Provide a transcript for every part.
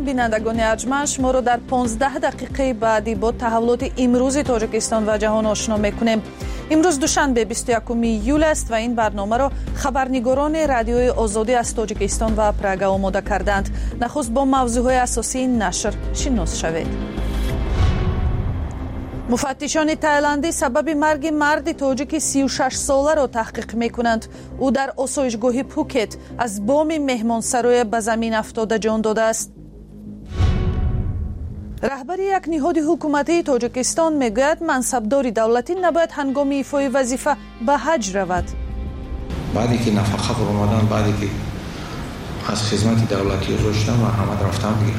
بینندگان ارجمند، شما را در 15 دقیقه بعدی با تحولات امروز تاجیکستان و جهان آشنا میکنیم. امروز دوشنبه 21 ایول است و این برنامه را خبرنگاران رادیوی آزادی از تاجیکستان و پراگ آماده کردند. نخست با موضوعهای اساسی این نشر شناس شوید. مفتشان تایلندی سبب مرگ مرد تاجیک 36 ساله را تحقیق میکنند. او در آسایشگاه پوکت از بام مهمانسرای به زمین افتاده جان داده است. رهبر یک نهاد حکومتی تاجیکستان میگوید منصبدار دولتی نباید هنگام ایفای وظیفه به حج رود. بعدی که نفقه فرمودن، بعدی که از خدمت دولتی رشدم و همه رفتم دیگه.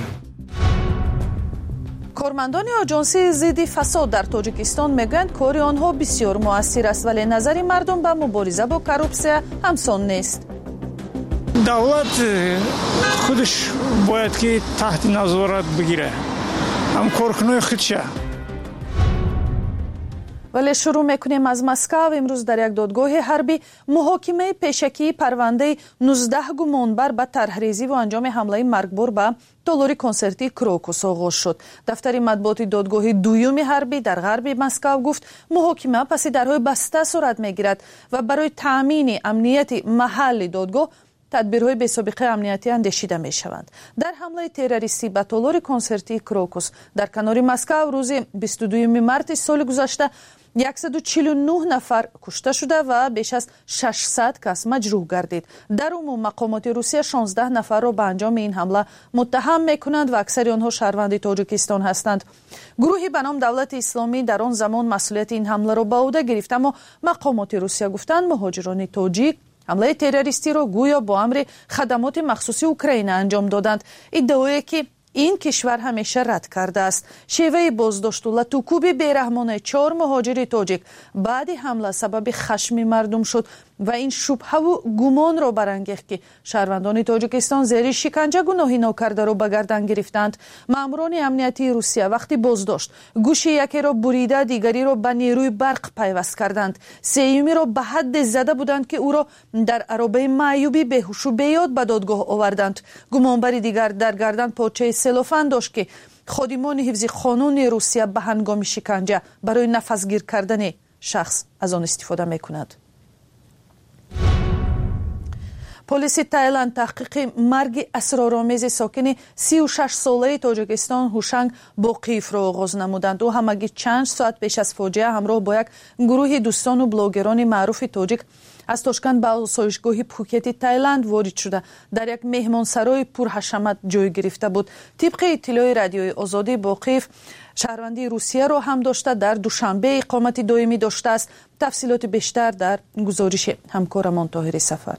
کارمندان آژانسی ضد فساد در تاجیکستان میگویند کار آنها بسیار مؤثر است، ولی نظر مردم به مبارزه با کروپسیا همسان نیست. دولت خودش باید که تحت نظارت بگیره، هم کارکنای خودشه. ولی شروع میکنیم از مسکو. امروز در یک دادگاه حربی محاکمه پیشکی پرونده 19 گمانبر به طرحریزی و انجام حمله مرگبار به تالاری کنسرتی کروکوس آغاز شد. دفتر مطبوعات دادگاه دوم حربی در غرب مسکو گفت محاکمه پس درهای بسته صورت میگیرد و برای تامین امنیت محل دادگاه تدبیرهای بی‌سابقه امنیتی اندیشیده می شوند. در حمله تروریستی به تالار کنسرتی کروکوس در کنار مسکو روز 22 مارس سال گذشته 149 نفر کشته شده و بیش از 600 کس مجروح گردید. در عموم مقامات روسیه 16 نفر را به انجام این حمله متهم میکنند و اکثر آنها شهروند تاجیکستان هستند. گروهی به نام دولت اسلامی در آن زمان مسئولیت این حمله را به عهده گرفت، اما مقامات روسیه گفتند مهاجران تاجیک حمله تروریستی را گویا با امر خدمات مخصوصی اوکراین انجام دادند. ادعایی که این کشور همیشه رد کرده است. شیوه بازداشت و لطوکوب بیرحمانه 4 مهاجر تاجیک بعد حمله سبب خشم مردم شد و این شبهه و گمان را برانگیخت که شهروندان تاجیکستان زیر شکنجه گناهی ناکرده را به گردن گرفتند. ماموران امنیتی روسیه وقتی بازداشت گوش یکی را بریده، دیگری را به نیروی برق پیوست کردند. سومی را به حد زده بودند که او را در عربه معیوبی بیهوش و بیاد به دادگاه آوردند. گمانبر دیگر در گردن پارچه سلوفان داشت که خادمان حفظ قانون روسیه به هنگام شکنجه برای نفسگیر کردن شخص از آن استفاده میکند. پلیس تایلند تحقیق مرگ اسرارآمیز ساکن 36 ساله تاجیکستان هوشنگ باقیف را آغاز نمودند. او همگی چند ساعت پیش از فاجعه همراه با یک گروه دوستان و بلاگران معروف تاجیک از تاشکند به آسایشگاه پوکت تایلند وارد شده در یک مهمانسرای پرحشمت جای گرفته بود. طبق اطلاع رادیوی آزادی باقیف شهروندی روسیه را هم داشته، در دوشنبه اقامت دائمی داشته است. تفصیلات بیشتر در گزارش همکارمان طاهر سفر.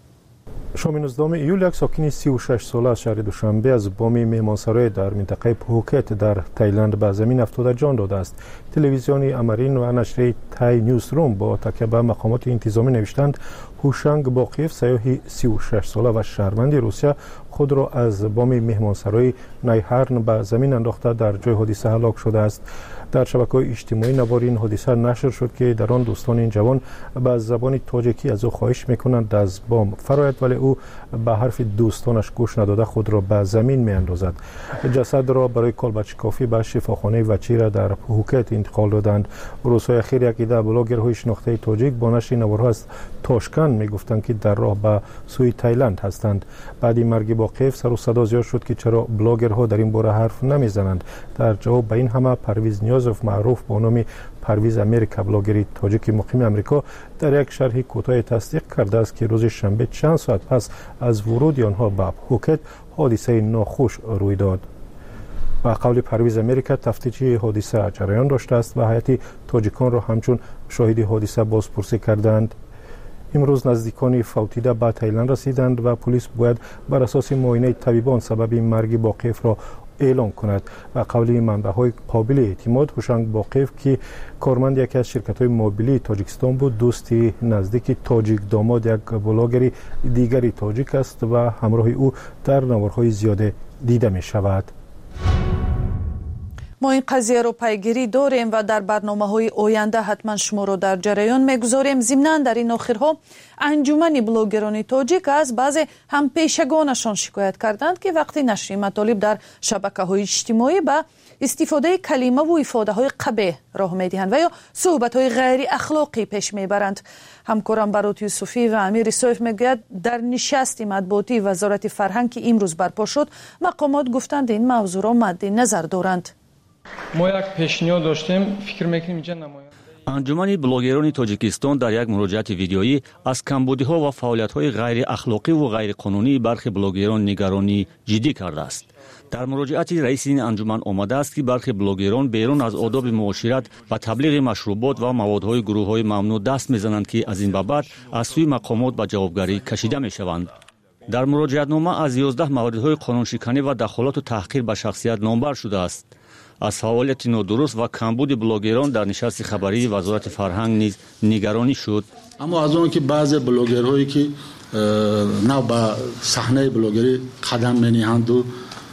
شام 19 ایول یک ساکن 36 ساله از شهر دوشنبه از بام مهمانسرای در منطقه پوکت در تایلند به زمین افتاده جان داده است. تلویزیون امرین و نشریه تای نیوز روم با تکیه به مقامات انتظامی نوشتند هوشنگ باقیف سیاحی 36 ساله و شهروند روسیه خود را از بام مهمانسرای نیهرن به زمین انداخته در جای حادثه هلاک شده است. در شبکه‌های اجتماعی نوار این حادثه نشر شد که در آن دوستان این جوان به زبان تاجیکی از او خواهش میکنند از بام فرآید، ولی او به حرف دوستانش گوش نداده خود را به زمین میاندازد. جسد را برای کالبدشکافی به شفاخانه وچیره در پوکت انتقال دادند. روزهای اخیر یک عده بلاگرهای شناخته تاجیک با نشر نوارها از تاشکند میگفتند که در راه به سوی تایلند هستند. بعد مرگ باقیف سر و صدا زیاد شد که چرا بلاگرها در این باره حرف نمیزنند. در جواب به این همه پرویز نیازوف معروف با نام پرویز امریکا بلاگری تاجیک مقیم امریکا در یک شرح کوتاه تصدیق کرده است که روز شنبه چند ساعت پس از ورود آنها به پوکت حادثه ناخوش روی داد. با قول پرویز امریکا تفتیش حادثه جریان داشته است و هیئت تاجیکان را همچون شاهد حادثه بازپرسی کردند. امروز نزدیکان فوتیده به تایلند رسیدند و پلیس باید بر اساس معاینه طبیبان سبب مرگ باقیف را اعلام کند. و قول منبع‌های قابل اعتماد هوشنگ باقیف که کارمند یکی از شرکت‌های موبیلی تاجیکستان بود، دوستی نزدیک تاجیک داماد یک بلاگر دیگری تاجیک است و همراه او در نوارهای زیاده دیده می شود. ما این قضیه رو پیگیری داریم و در برنامه‌های آینده حتما شما رو در جریان میگذاریم. ضمناً در این آخرها انجمن بلاگران تاجیک از بعضی هم پیشگانشان شکایت کردند که وقتی نشر مطالب در شبکه‌های اجتماعی به استفاده کلمه و افاده‌های قبیح راه می‌دهند و یا صحبت‌های غیر اخلاقی پیش میبرند. همکارم برات یوسفی و امیر سایف میگوید در نشست مطبوعاتی وزارت فرهنگ که امروز برپا شد مقامات گفتند این موضوع را مد نظر دارند. ما یک پیشنهاد داشتیم، فکر میکنیم اینجا نماینده انجمن بلاگران تاجیکستان در یک مراجعت ویدیویی از کمبودی‌ها و فعالیت‌های غیر اخلاقی و غیر قانونی برخی بلاگران نگرانی جدی کرده است. در مراجعت رئیس این انجمن آمده است که برخی بلاگران بیرون از آداب معاشرت و تبلیغ مشروبات و موادهای گروه‌های ممنوع دست می‌زنند که از این بابت از سوی مقامات به جوابگری کشیده می‌شوند. در مراجعتنامه از 11 موردهای قانونشکنی و دخالت و تحقیر به شخصیت نامبر شده است. از فعالیت نادرست و کمبود بلاگران در نشست خبری وزارت فرهنگ نیز نگرانی شد. اما از اون که بعضی بلاگرهایی که نه به صحنه بلاگری قدم می‌نهند و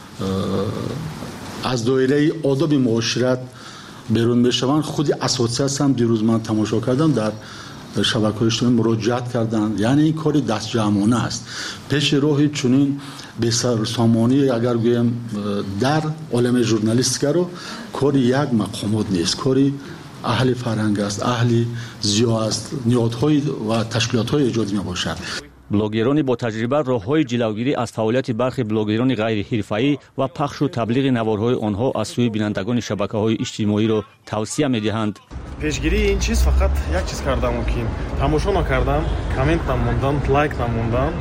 از دایره آداب معاشرت بیرون میشوند، خود اساسیت هم دیروز من تماشا کردم در شبکه‌های اجتماعی مراجعت کردند. یعنی این کاری دست جمعانه است. پیش راه چنین بسرسامانی اگر گویم در عالم ژورنالیستیک رو کاری یک مقامات نیست، کاری اهل فرهنگ است، اهل ضیا است، نهادهای و تشکیلات‌های ایجاد میباشد. بلاگران با تجربه راه‌های جلوگیری از فعالیت برخی بلاگران غیر حرفه‌ای و پخش و تبلیغ نوارهای آنها از سوی بینندگان شبکه‌های اجتماعی را توصیه می‌دهند. پیشگیری این چیز فقط یک چیز کردم ممکن تماشا نکردم، کامنت نموندم، لایک نموندم،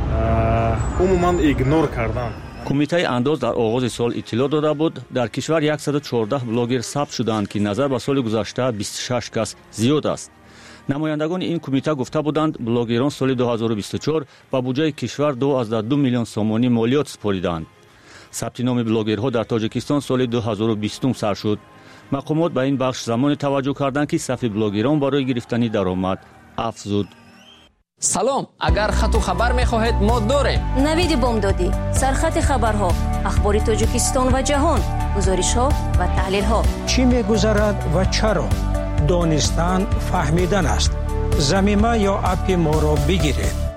عموما ایگنور کردم. کمیته انداز در آغاز سال اطلاع داده بود در کشور 114 بلاگر ثبت شدند که نظر به سال گذشته 26 کس زیاد است. نمایندگان این کمیته گفته بودند بلاگران سال 2024 با بودجه کشور 2.2 میلیون سومانی مالیات سپردند. ثبت نام بلاگرها در تاجیکستان سال 2020 سر شد. مقامات به این بخش زمان توجه کردند که صف بلاگران برای گرفتن درآمد افزود. سلام، اگر خط و خبر می‌خواهید ما داریم. نوید بامدادی، سرخط خبرها، اخبار تاجیکستان و جهان، گزارش‌ها و تحلیل‌ها. چی می‌گذرد و چرا؟ دانستن فهمیدن است. ضمیمه یا اپ ما را بگیرید.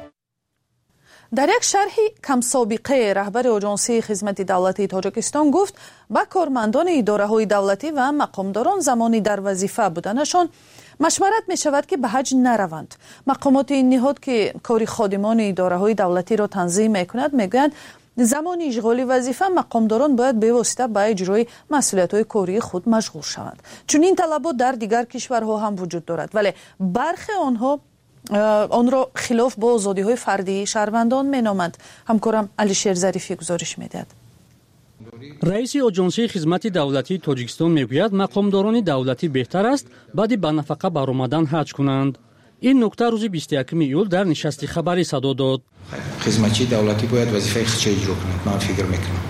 در یک شرحی کم سابقه رهبر آژانسی خدمت دولتی تاجیکستان گفت با کارمندان اداره‌های دولتی و مقامداران زمانی در وظیفه بودنشان مشورت می شود که به حج نروند. مقامات این نهاد که کار خادمان اداره‌های دولتی را تنظیم می کند می گویند زمان اشغال وظیفه مقامداران باید به واسطه به اجرای مسئولیت‌های کاری خود مشغول شوند. چون این طلبات در دیگر کشورها هم وجود دارد ولی برخی آنها آن را خلاف با آزادی‌های فردی شهروندان می‌نامند. همکارم علیشیر ظریفی گزارش می‌دهد. رئیس آژانسی خدمت دولتی تاجیکستان میگوید مقامداران دولتی بهتر است بعد به نفقه برآمدن حج کنند. این نکته روز 21 ایول در نشست خبری صدا داد. خدمتچی دولتی باید وظیفه خودش اجرا کند. من فکر میکنم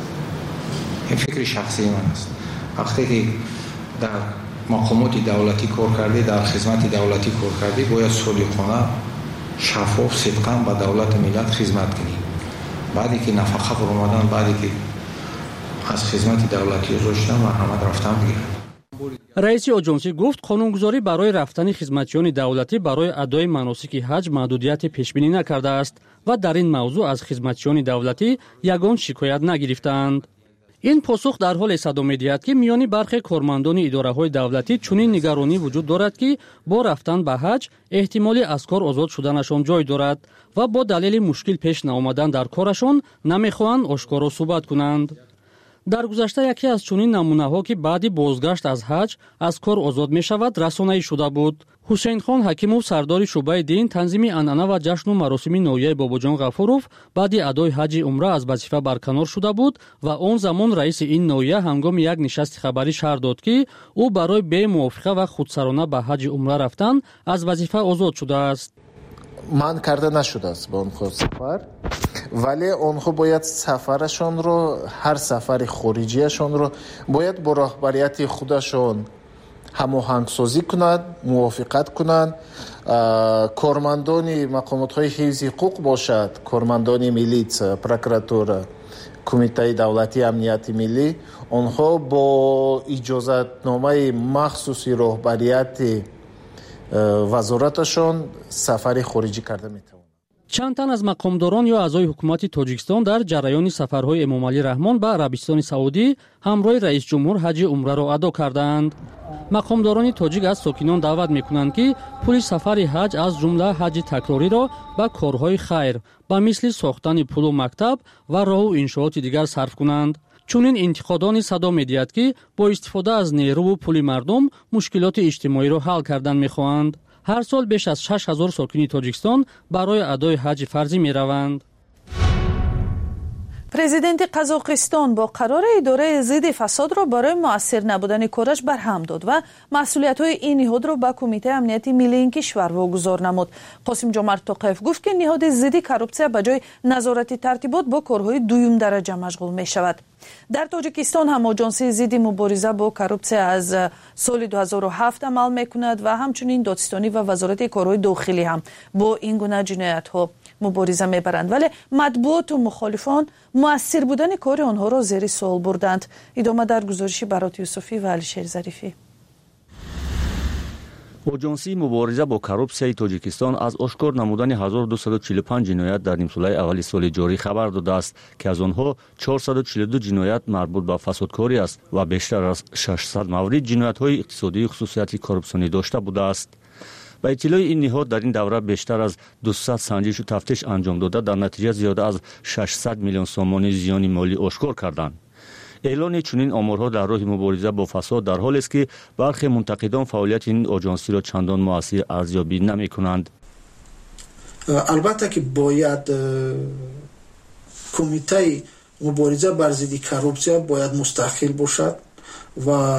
این فکر شخصی من است. وقتی که در مقامات دولتی کار کردی، در خدمت دولتی کار کردی، باید صادقانه شفاف صدقاً به دولت ملت خدمت کنی. بعدی که نفقه برآمدن، بعدی که از خدمت دولتی گذاشتن و همه رفتن بگیرن. رئیس آژانسی گفت قانونگذاری برای رفتن خدمتیان دولتی برای ادای مناسک حج محدودیت پیش بینی نکرده است و در این موضوع از خدمتیان دولتی یگان شکایت نگرفتند. این پاسخ در حال صدا می‌دهد که میان برخی کارمندان اداره‌های دولتی چنین نگرانی وجود دارد که با رفتن به حج احتمالی از کار آزاد شدنشان جای دارد و با دلیل مشکل پیش نیامدن در کارشان نمی‌خواهند آشکارا صحبت کنند. در گذشته یکی از چنین نمونه‌ها که بعد بازگشت از حج از کار آزاد می‌شود رسانه‌ای شده بود. حسین خان حکیموف سردار شعبه دین تنظیم عنعنه و جشن و مراسم نویه باباجان غفوروف بعد ادای حج عمره از وظیفه برکنار شده بود و آن زمان رئیس این نویه هنگام یک نشست خبری شهر داد که او برای بی موافقه و خودسرانه به حج عمره رفتن از وظیفه آزاد شده است. من کرده نشده است به آنها سفر، ولی آنها باید سفرشان رو، هر سفر خارجیشان رو باید با رهبریت خودشان هماهنگ سازی کنند، موافقت کنند. کارمندان مقامات های حفظ حقوق باشد، کارمندان میلیس، پروکراتور، کمیته دولتی امنیت ملی آنها با اجازتنامه مخصوصی رهبریت وزارتشان سفر خارجی کرده میتوانند. چند تن از مقامداران یا اعضای حکومت تاجیکستان در جریان سفرهای امامعلی رحمان به عربستان سعودی همراه رئیس جمهور حج عمره را ادا کردند. مقامداران تاجیک از ساکنان دعوت میکنند که پول سفر حج از جمله حج تکراری را به کارهای خیر به مثل ساختن پل و مکتب و راه و انشاءات دیگر صرف کنند. چونین انتقادان صدا می‌دهد که با استفاده از نیرو و پول مردم مشکلات اجتماعی را حل کردن می‌خواهند. هر سال بیش از 6000 ساکن تاجیکستان برای ادای حج فرضی می‌روند. پرزیدنت قزاقستان با قرار اداره ضد فساد را برای مؤثر نبودن کارش برهم داد و مسئولیت‌های این نهاد را به کمیته امنیت ملی این کشور واگذار نمود. قاسم جمعت توقیف گفت که نهاد ضد کارپسیا به جای نظارت ترتیبات با کارهای دوم درجه مشغول می‌شود. در تاجیکستان هم آژانس ضد مبارزه با کارپسیا از سال 2007 عمل می‌کند و همچنین دادستانی و وزارت کارهای داخلی هم با این گونه جنایت‌ها مبارزه میبرند، ولی مطبوعات و مخالفان مؤثر بودن کار آنها را زیر سوال بردند. ادامه در گزارش برات یوسفی و علیشیر ظریفی. آژانسی مبارزه با کارپسیای تاجیکستان از آشکار نمودن 1245 جنایت در نیمساله اول سال جاری خبر داده است که از آنها 442 جنایت مربوط به فسادکاری است و بیشتر از 600 مورد جنایت‌های اقتصادی خصوصیت کارپسیونی داشته بوده است. با اطلاع این نهاد در این دوره بیشتر از 200 سنجش و تفتیش انجام داده در نتیجه زیاده از 600 میلیون سوم زیان مالی آشکار کردند. اعلان چنین آمارها در راه مبارزه با فساد در حالی است که برخی منتقدان فعالیت این آژانسی را چندان مؤثر ارزیابی نمی‌کنند. البته که باید کمیته مبارزه بر ضد کارپسیا باید مستقل باشد و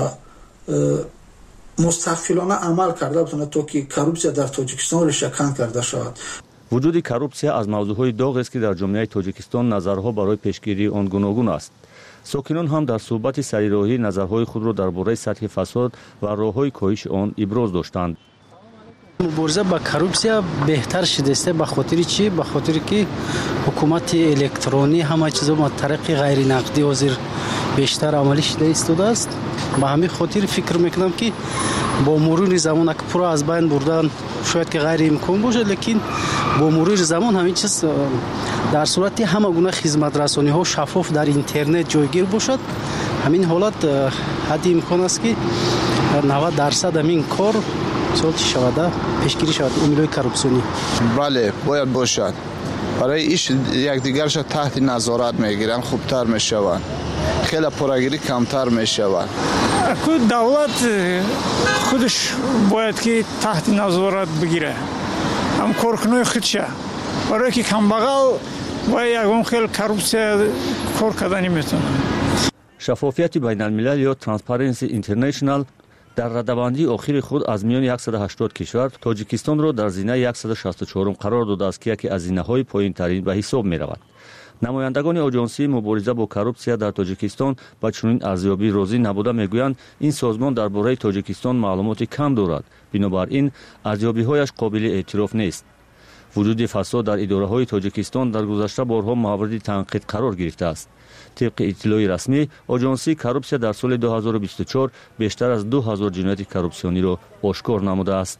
مستقلانه عمل کرده بتونه تا که کارپسیا در تاجیکستان ریشه‌کن کرده شود. وجود کارپسیا از موضوعهای داغ است که در جامعه تاجیکستان نظرها برای پیشگیری آن گوناگون است. ساکنان هم در صحبت سریراهی نظرهای خود را درباره سطح فساد و راه‌های کاهش آن ابراز داشتند. مبارزه با کارپسیا بهتر شده است. به خاطر چی؟ به خاطر که حکومت الکترونی همه چیزا با طریق غیر نقدی حاضر بیشتر عملی شده ایستاده است. به همین خاطر فکر میکنم که با مرور زمان که پورا از بین بردن شاید که غیر امکان باشه، لیکن با مرور زمان همین چیز در صورت همه گونه خدمت رسانی ها شفاف در اینترنت جایگیر باشد، همین حالت حد امکان است که 90% همین کار سالت شود پیشگیری شود عملای کارپسیونی. بله باید باشد. برای ایش یکدیگرش تحت نظارت میگیرن خوبتر میشوند، خیلی پراگیری کمتر میشود. دولت خودش باید که تحت نظارت بگیره، هم کارکنای خودشه، برای که کمبغل باید یکم خیلی کارپسیا کار کردن میتونه. شفافیت بین الملل یا ترانسپرنسی اینترنشنال در رده‌بندی آخر خود از میان 180 کشور تاجیکستان را در زینه 164 قرار داده است که یکی از زینه‌های پایین‌ترین به حساب می‌رود. نمایندگان آژانسی مبارزه با کارپسیا در تاجیکستان با چنین ارزیابی راضی نبوده میگویند این سازمان درباره تاجیکستان معلومات کم دارد، بنابراین ارزیابی‌هایش قابل اعتراف نیست. وجود فساد در اداره‌های تاجیکستان در گذشته بارها مورد تنقید قرار گرفته است. طبق اطلاع رسمی آژانسی کارپسیا در سال 2024 بیشتر از 2000 جنایت کارپسیونی را آشکار نموده است.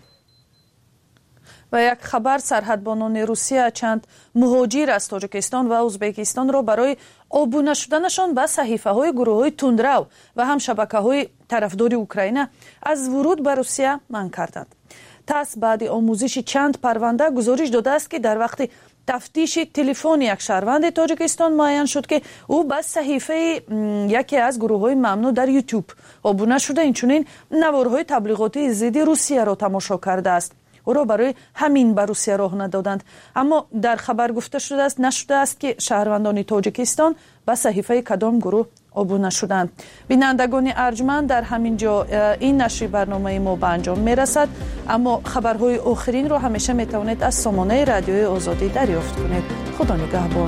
و یک خبر، سرحدبانان روسیه چند مهاجر از تاجیکستان و ازبکستان را برای آبونه شدنشان به صحیفه‌های گروه‌های تندرو و هم شبکه‌های طرفدار اوکراین از ورود به روسیه منع کردند. تاس بعد آموزش چند پرونده گزارش داده است که در وقت تفتیش تلفن یک شهروند تاجیکستان معین شد که او به صحیفه یکی از گروه‌های ممنوع در یوتیوب آبونه شده، اینچنین نوارهای تبلیغاتی ضد روسیه را تماشا کرده است. او را برای همین به روسیه راه ندادند. اما در خبر گفته نشده است که شهروندان تاجیکستان به صحیفه کدام گروه آبونه شدند. بینندگان ارجمند، در همین جا این نشر برنامه ما به انجام میرسد، اما خبرهای آخرین را همیشه میتوانید از سامانه رادیوی آزادی دریافت کنید. خدا نگهدار.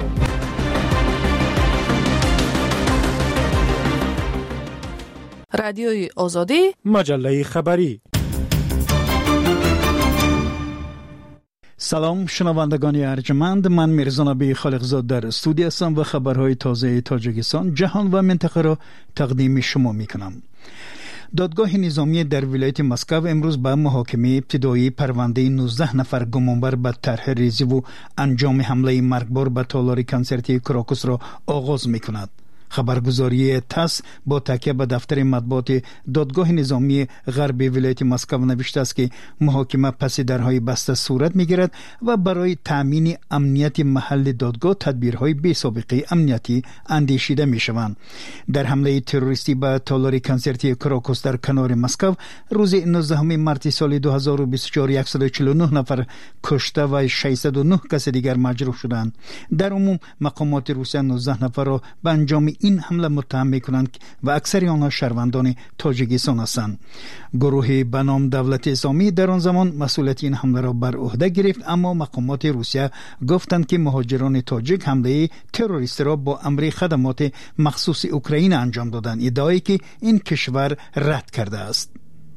رادیوی آزادی، مجله خبری. سلام شنوندگان ارجمند، من میرزا نبی خالقزاد در استودیو هستم و خبرهای تازه تاجیکستان، جهان و منطقه را تقدیم شما میکنم. دادگاه نظامی در ولایت مسکو امروز به محاکمه ابتدایی پرونده 19 نفر گمانبر به طرح ریزی و انجام حمله مرگبار به تالار کنسرتی کراکوس را آغاز میکند. خبرگزاری تاس با تکیه به دفتر مطبوعات دادگاه نظامی غرب ولایت مسکو نوشته است که محاکمه پس درهای بسته صورت میگیرد و برای تامین امنیت محل دادگاه تدبیرهای بی سابقه امنیتی اندیشیده میشوند. در حمله تروریستی به تالار کنسرتی کراکوس در کنار مسکو روز 19 مارس سال 2024 149 نفر کشته و 609 کس دیگر مجروح شدند. در عموم مقامات روسیه 19 نفر را به انجام این حمله متهم میکنند و اکثر آنها شهروندان تاجیکستان هستند. گروه به نام دولت اسلامی در آن زمان مسئولیت این حمله را بر عهده گرفت، اما مقامات روسیه گفتند که مهاجران تاجیک حمله تروریستی را با امر خدمات مخصوص اوکراین انجام دادند، ادعایی که این کشور رد کرده است.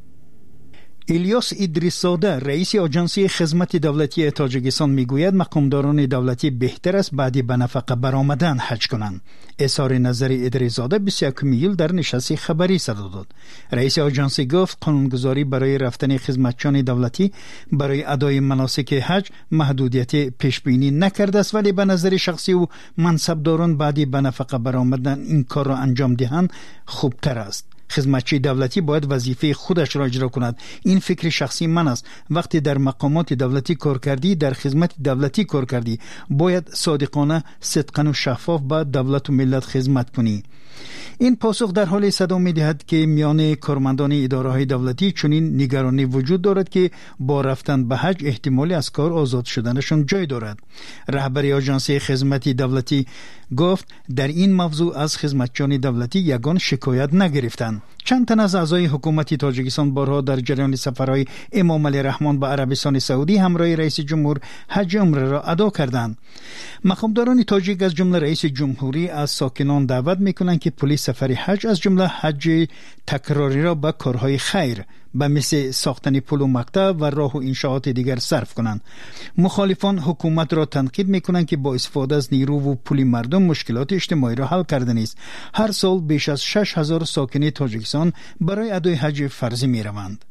الیاس ادریس‌زاده رئیس آژانس خدمات دولتی تاجیکستان میگوید مقامداران دولتی بهتر است بعد به نفقه برآمدن حج کنند. اظهار نظر ادریس‌زاده 21 ایول در نشست خبری صدا داد. رئیس آژانس گفت قانونگذاری برای رفتن خدمتچیان دولتی برای ادای مناسک حج محدودیت پیش بینی نکرده است، ولی به نظر شخصی و منصبداران بعد به نفقه برآمدن این کار را انجام دهند خوبتر است. خدمتچی دولتی باید وظیفه خودش را اجرا کند. این فکر شخصی من است. وقتی در مقامات دولتی کار کردی، در خدمت دولتی کار کردی، باید صادقانه، صدقاً و شفاف به دولت و ملت خدمت کنی. این پاسخ در حال صدا می‌دهد که میان کارمندان اداره‌های دولتی چنین نگرانی وجود دارد که با رفتن به حج احتمالی از کار آزاد شدنشان جای دارد. رهبر آژانس خدمات دولتی گفت در این موضوع از خدمتچیان دولتی یگان شکایت نگرفتند. چند تن از اعضای حکومت تاجیکستان بارها در جریان سفرهای امام علی رحمان به عربستان سعودی همراه رئیس جمهور حج عمره را ادا کردند. مقامداران تاجیک از جمله رئیس جمهوری از ساکنان دعوت میکنند که پلیس سفر حج از جمله حج تکراری را به کارهای خیر به مثل ساختن پل و مقطع و راه و انشاءات دیگر صرف کنند. مخالفان حکومت را تنقید میکنند که با استفاده از نیرو و پول مردم مشکلات اجتماعی را حل کرده نیست. هر سال بیش از 6000 ساکن تاجیکستان برای ادای حج فرضی میروند.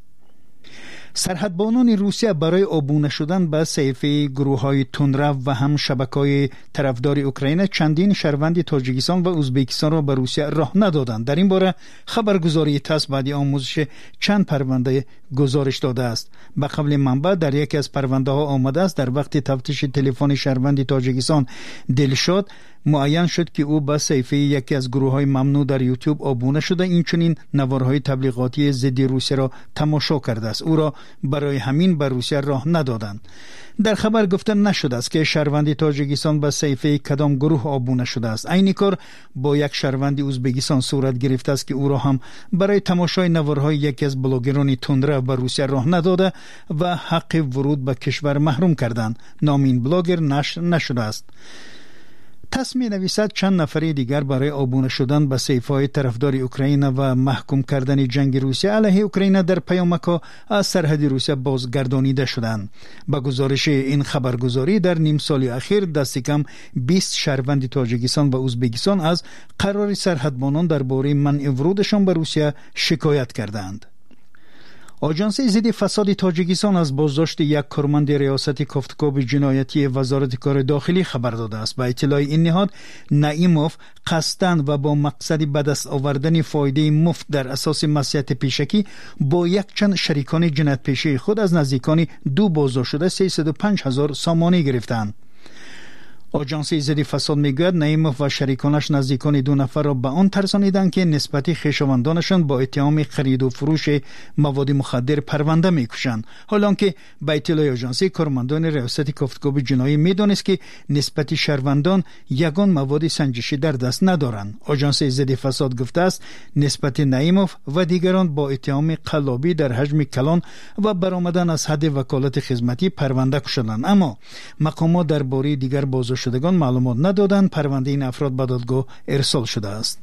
سرحدبانان روسیه برای عبور شدن به صحیفه گروه‌های تندرو و هم شبکه‌های طرفدار اوکراین چندین شهروند تاجیکستان و ازبکستان را به روسیه راه ندادند. در این باره خبرگزاری تاس بعد آموزش چند پرونده گزارش داده است. به قول منبع در یکی از پرونده ها آمده است در وقت تفتیش تلفن شهروند تاجیکستان دلشاد معین شد که او به صحیفه یکی از گروه‌های ممنوع در یوتیوب آبونه شده، این چنین نوارهای تبلیغاتی ضد روسیه را تماشا کرده است. او را برای همین به روسیه راه ندادند. در خبر گفته نشده است که شهروند تاجیکستان به صحیفه کدام گروه آبونه شده است. این کار با یک شهروند ازبکستان صورت گرفته است که او را هم برای تماشای نوارهای یکی از بلاگران تندرو به روسیه راه نداده و حق ورود به کشور محروم کردند. نام این بلاگر نشر نشده است. تاس می‌نویسد چند نفر دیگر برای آبونه شدن به صحیفه‌های طرفدار اوکراین و محکوم کردن جنگ روسیه علیه اوکراین در پیامک‌ها از سرحد روسیه بازگردانیده شدند. با گزارش این خبرگزاری در نیم سال اخیر دست کم 20 شهروند تاجیکستان و ازبکستان از قرار سرحدبانان درباره منع ورودشان به روسیه شکایت کردند. آژانس ضد فساد تاجیکستان از بازداشت یک کارمند ریاست کافتکاب جنایتی وزارت کار داخلی خبر داده است. با اطلاع این نهاد، نعیموف قصداً و با مقصد به دست آوردن فایده مفت در اساس مصلحت پیشکی با یک چند شریکان جنایت پیشه خود از نزدیکان دو بازداشت شده 305,000 سامانه گرفتند. آژانس ضد فساد میگوید نعیموف و شریکانش نزدیکان 2 نفر را به آن ترسانیدند که نسبت خویشاوندانشان با اتهام خرید و فروش مواد مخدر پرونده میکشند، حالانکه به اطلاع آژانس کارمندان ریاست کافتکاب جنایی میدانست که نسبت شهروندان یگان مواد سنجشی در دست ندارند. آژانس ضد فساد گفته است نسبت نعیموف و دیگران با اتهام قلابی در حجم کلان و برآمدن از حد وکالت خدمتی پرونده شدند، اما مقامات درباره دیگر بازداشت شدگان معلومات ندادند. پرونده این افراد به دادگاه ارسال شده است.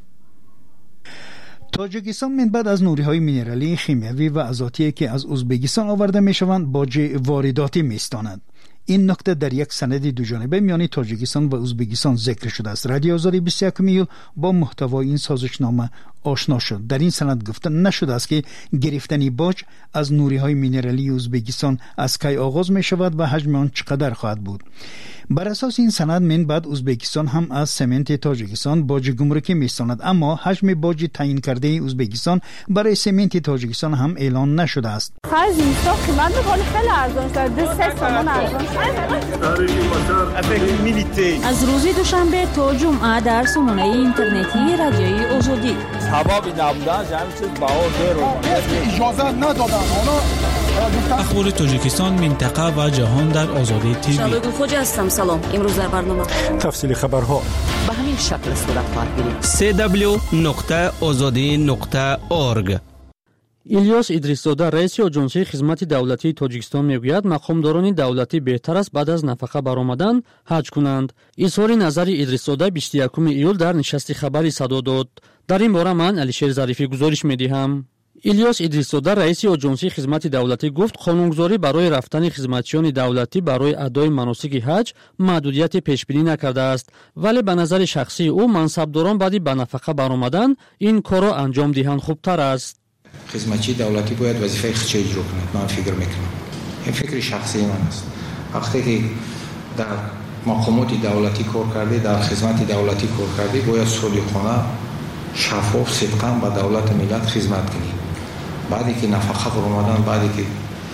تاجیکستان من بعد از نوری‌های مینرالی، شیمیایی و ازاتی که از ازبکستان آورده می‌شوند باج وارداتی می‌استاند. این نکته در یک سند دوجانبه میان تاجیکستان و ازبکستان ذکر شده است. رادیو آزادی 21 ایول با محتوای این سازشنامه آشنا شد. در این سند گفته نشده است که گرفتن باج از نوری‌های مینرالی ازبکستان از کی آغاز می شود و حجم آن چقدر خواهد بود. بر اساس این سند من بعد ازبکستان هم از سمنت تاجیکستان باج گمرکی می‌ستاند، اما حجم باج تعیین کرده ازبکستان برای سمنت تاجیکستان هم اعلان نشده است. خرج اینستا قیمت می‌کنه خیلی ارزان شده، 3 تومان ارزان شده. از روز دوشنبه تا جمعه در سامانه اینترنتی رادیوی آزادی سببی نبودن همین چیز بها اجازه ندادن. اخبار تاجیکستان، منطقه و جهان در آزادی تیوی. شبگون خوجه هستم. سلام. امروز در برنامه تفصیل خبرها به همین شکل صورت خواهد گرفت. www.azadi.org. الیاس ادریس‌زاده رئیس آژانسی خدمات دولتی تاجیکستان میگوید مقامداران دولتی بهتر است بعد از نفقه برآمدن حج کنند. اظهار نظر ادریس‌زاده 21 ایول در نشست خبری صدا داد. در این باره من علیشیر ظریفی گزارش می‌دهم. الیاس ادریس‌زاده رئیس آژانسی خدمات دولتی گفت قانونگذاری برای رفتن خدمتچیان دولتی برای ادای مناسک حج محدودیت پیش‌بینی نکرده است، ولی به نظر شخصی او منصبداران بعد به نفقه برآمدن این کار را انجام دهند خوبتر است. خدمتچی دولتی باید وظیفه خودش اجرا کند. من فکر میکنم این فکر شخصی من است. وقتی که در مقامات دولتی کار کردی، در خدمت دولتی کار کردی، باید صادقانه شفاف صدقاً به دولت ملت خدمت کنی. بعدی که نفقه برآمدن، بعدی که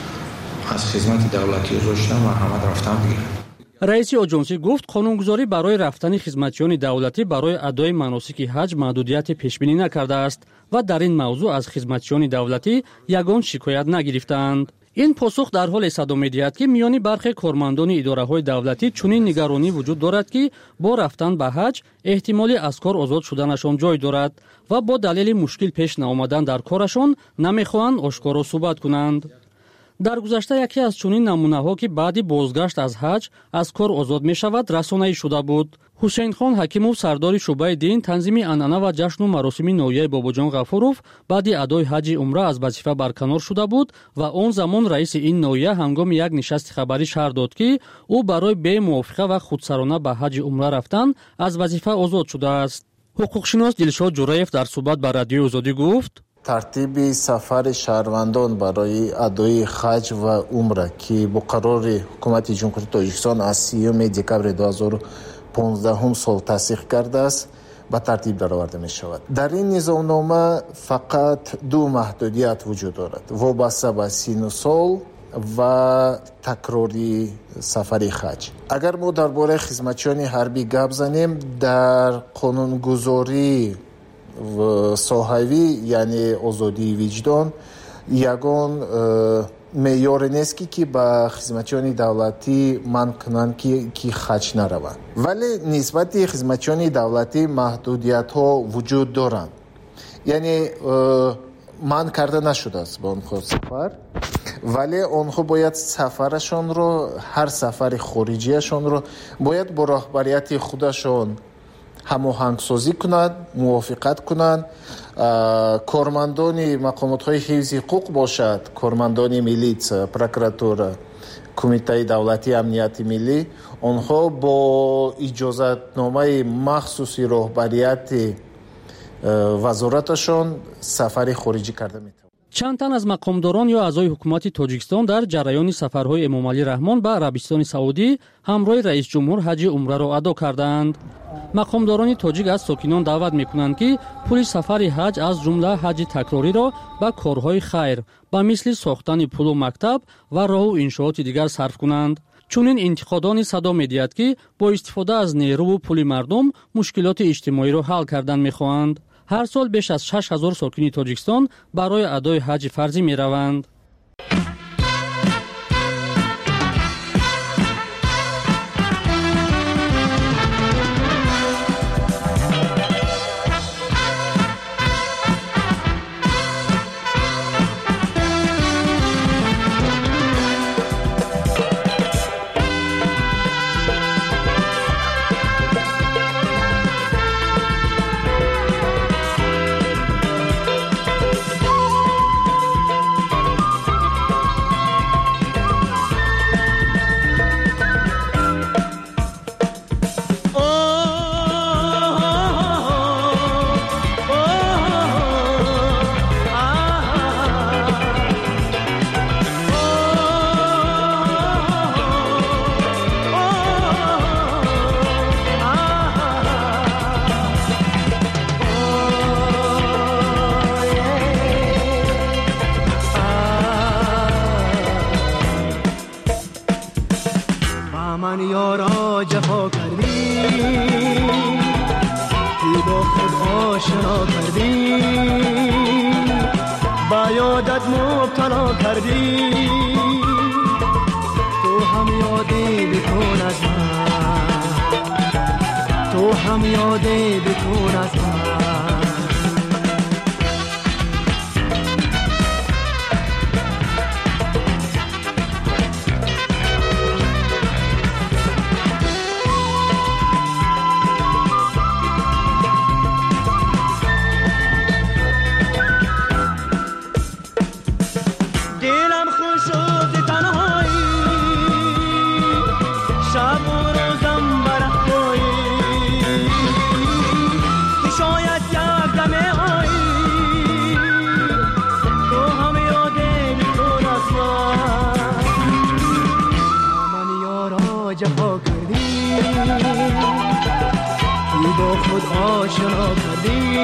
از خدمت دولتی آزاد شدن مرحمت رفتن بگیرند. رئیس آژانسی گفت قانونگذاری برای رفتن خدمتچیان دولتی برای ادای مناسک حج محدودیت پیش‌بینی نکرده است و در این موضوع از خدمتچیان دولتی یگان شکایت نگرفتند. این پاسخ در حال صدا می‌دهد که میان برخی کارمندان اداره‌های دولتی چنین نگرانی وجود دارد که با رفتن به حج احتمالی از کار آزاد شدنشان جای دارد و با دلیل مشکل پیش نیامدن در کارشان نمی‌خواهند آشکارا صحبت کنند. در گذشته یکی از چنین نمونه‌ها که بعد بازگشت از حج از کار آزاد می‌شود رسانه‌ای شده بود. حسین خان حکیمов سردار شعبه دین تنظیم انعنه و جشن و مراسم نویه باباجان غفورов بعد ادای حج عمره از وظیفه برکنار شده بود و آن زمان رئیس این نویه هنگام یک نشست خبری شهر داد که او برای بی موافقه و خودسرانه به حج عمره رفتن از وظیفه آزاد شده است. حقوقشناس دلشاد جوراєв در صحبت با رادیو آزادی گفت ترتیب سفر شهروندان برای ادای حج و عمره که با قرار حکومت جمهوری تاجیکستان از 30 دکبر 2015 سال تصدیق کرده است به ترتیب درآورده می شود. در این نظامنامه فقط 2 محدودیت وجود دارد: وابسته به سن و سال و تکراری سفر حج. اگر ما درباره خدمتچیان حربی گپ زنیم، در قانونگذاری و صحوی یعنی آزادی وجدان یگان معیار نیست که به خدمتچیان دولتی من کنند که حج نروند، ولی نسبت خدمتچیان دولتی محدودیت ها وجود دارند. یعنی من کرده نشده است به آنها سفر، ولی آنها باید سفرشان رو، هر سفر خارجیشان رو باید با رهبریت خودشان هماهنگسازی کنند، موافقت کنند. کارمندان مقامات حفظ حقوق باشد، کارمندان میلیت، پروکراتور، کمیته دولتی امنیت ملی، آنها با اجازتنامه مخصوصی رهبریت وزارتشان سفر خارجی کرده میتوانند. چند تن از مقامداران یا اعضای حکومت تاجیکستان در جریان سفرهای امامعلی رحمان به عربستان سعودی همراه رئیس جمهور حج عمره را ادا کردند. مقامداران تاجیک از ساکنان دعوت میکنند که پول سفر حج از جمله حج تکراری را به کارهای خیر به مثل ساختن پل و مکتب و راه و انشاءات دیگر صرف کنند. چنین انتقادان صدا می‌دهد که با استفاده از نیرو و پول مردم مشکلات اجتماعی را حل کردن می‌خواهند. هر سال بیش از 6000 ساکن تاجیکستان برای ادای حج فرضی می‌روند. من یارا جفا کردی کی با خود آشنا کردی با یادت مبتلا کردی تو هم یادی بکن از من تو هم یادی بکن از من جفا کردی کی با خود آشنا کردی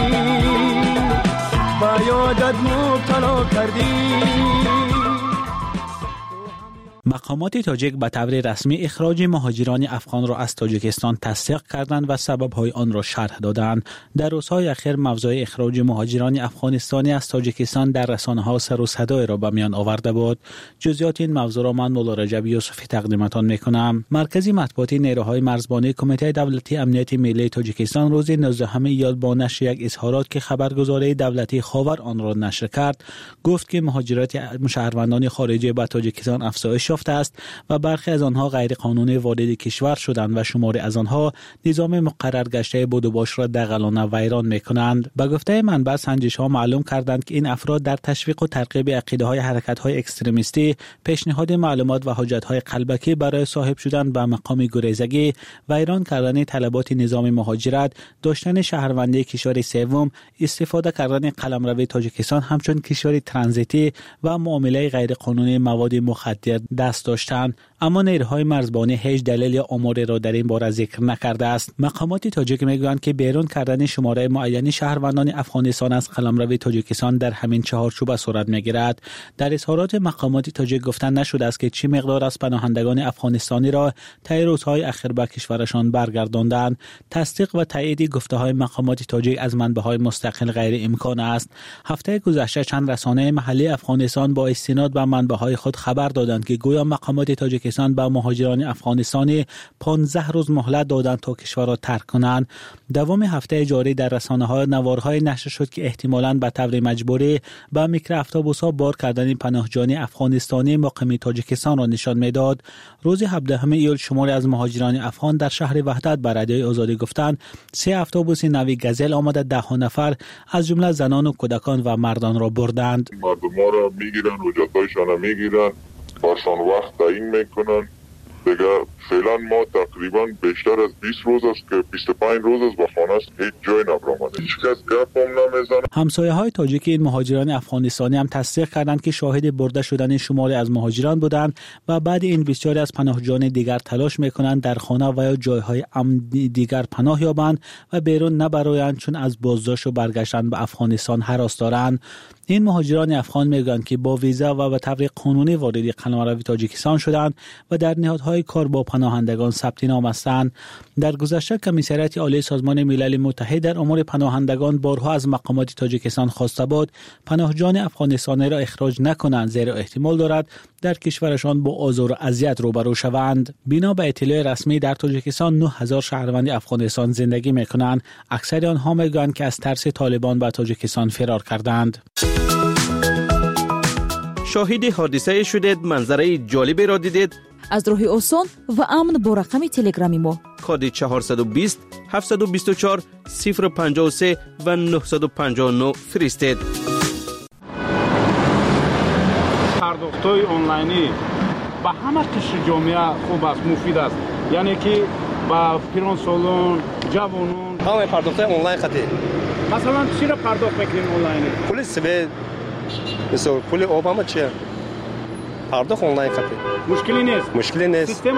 با یادت مبتلا کردی. مقامات تاجیک به طور رسمی اخراج مهاجران افغان را از تاجیکستان تصدیق کردند و سبب‌های آن را شرح دادند. در روزهای اخیر موضوع اخراج مهاجران افغانستانی از تاجیکستان در رسانه‌ها سر و صدای را به میان آورده بود. جزئیات این موضوع را من مولا رجب یوسفی تقدیمتان می‌کنم. مرکز مطبوعاتی نیروهای مرزبانی کمیته دولتی امنیت ملی تاجیکستان روز 19 ایار با نشر یک اظهارات که خبرگزاری دولتی خاور آن را نشر کرد، گفت که مهاجرت شهروندان خارجی به تاجیکستان افزایش یافته است و برخی از آنها غیر قانونی وارد کشور شدند و شماری از آنها نظام مقرر گشته بود و باش را دغلانه ویران می‌کنند. به گفته منبع سنجش‌ها معلوم کردند که این افراد در تشویق و ترغیب عقیده‌های حرکت‌های اکستریمیستی، پیشنهاد معلومات و حجت‌های قلبکی برای صاحب شدن به مقام گریزگی، ویران کردن طلبات نظام مهاجرت، داشتن شهروندی کشور سوم، استفاده کردن قلمرو تاجیکستان همچون کشور ترانزیتی و معامله غیر قانونی مواد مخدر دست داشتند. اما نیروهای مرزبانی هیچ دلیل یا آماری را در این باره ذکر نکرده است. مقامات تاجیک میگویند که بیرون کردن شماره معینی شهروندان افغانستان از قلمرو تاجیکستان در همین چهارچوب صورت میگیرد. در اظهارات مقامات تاجیک گفتن نشده است که چه مقدار از پناهندگان افغانستانی را طی روزهای اخیر به کشورشان برگرداندند. تصدیق و تایید گفته‌های مقامات تاجیک از منبع‌های مستقل غیر امکان است. هفته گذشته چند رسانه محلی افغانستان با استناد به منبع‌های خود خبر دادند که گویا مقامات تاجیکستان به مهاجران افغانستانی 15 روز مهلت دادند تا کشور را ترک کنند. دوام هفته جاری در رسانه‌ها نوارهای نشر شد که احتمالاً به طور مجبوری به میکرواتوبوس‌ها بار کردن پناهجویان افغانستانی مقیم تاجیکستان را نشان می‌داد. روز 17 ایول شماری از مهاجران افغان در شهر وحدت به رادیوی آزادی گفتند 3 اتوبوس نوی گزل آمده 10 نفر از جمله زنان و کودکان و مردان را بردند. مردم را میگیرن، حجت‌هایشان را میگیرن، باشان وقت تعیین میکنن. دیگه فعلا ما تقریبا بیشتر از 20 روز است که 25 روز است با خانه است، هیچ جای نبرآمده، هیچ کس گپ هم نمیزنه. همسایه‌های تاجیک این مهاجران افغانستانی هم تصدیق کردند که شاهد برده شدن شماری از مهاجران بودند و بعد این بسیاری از پناهجویان دیگر تلاش میکنند در خانه و یا جایهای امن دیگر پناه یابند و بیرون نبرایند، چون از بازداشت و برگشتن به افغانستان هراس دارند. این مهاجران افغان میگویند که با ویزا و به طور قانونی وارد قلمرو تاجیکستان شدند و در نهادهای کار با پناهندگان ثبت نام هستند. در گذشته کمیسریت عالی سازمان ملل متحد در امور پناهندگان بارها از مقامات تاجیکستان خواسته بود پناهجویان افغانستانی را اخراج نکنند، زیرا احتمال دارد در کشورشان با آزار و اذیت روبرو شوند. بنا به اطلاع رسمی در تاجیکستان 9000 شهروند افغانستان زندگی میکنند. اکثر آنها میگویند که از ترس طالبان به تاجیکستان فرار کردند. شاهد حادثه شدید، منظره جالبی را دیدید؟ از راه آسان و امن با رقم تلگرامی ما کد 420 724 053 و 959 فرستید. پرداخت‌های آنلاینی با همه قشر جامعه خوب است، مفید است. یعنی که با پیران سالون، جوانان، همه پرداخت‌های آنلاین خطی. مثلا چی را پرداخت میکنیم آنلاینی؟ پول سبد، مثلا پول آب همه چیه؟ پرداخت آنلاین خطی. مشکلی نیست. مشکلی نیست.